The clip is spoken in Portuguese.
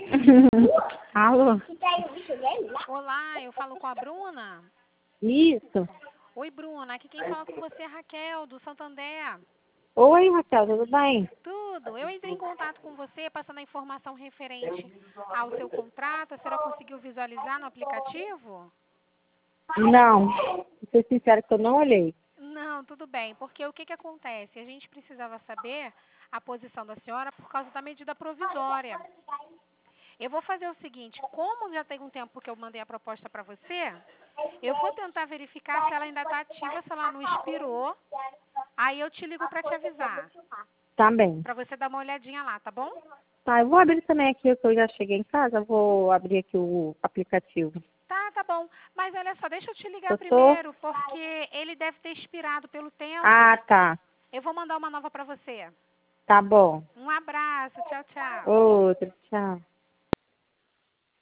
Alô? Olá, eu falo com a Bruna. Isso. Oi, Bruna. Aqui quem fala com você é a Raquel, do Santander. Oi, Raquel, tudo bem? Tudo. Eu entrei em contato com você passando a informação referente ao seu contrato. A senhora conseguiu visualizar no aplicativo? Não, vou ser sincera que eu não olhei. Não, tudo bem. Porque o que acontece? A gente precisava saber a posição da senhora por causa da medida provisória. Eu vou fazer o seguinte, como já tem um tempo que eu mandei a proposta para você, eu vou tentar verificar se ela ainda está ativa, se ela não expirou. Aí eu te ligo para te avisar, Tá bem. para você dar uma olhadinha lá, tá bom? Tá, eu vou abrir também aqui, que eu já cheguei em casa, eu vou abrir aqui o aplicativo. Tá bom. Mas olha só, deixa eu te ligar Eu tô... primeiro, porque ele deve ter expirado pelo Ah, tempo. tá. Eu vou mandar uma nova para você. Tá bom. Um abraço, tchau, tchau. Outro, tchau.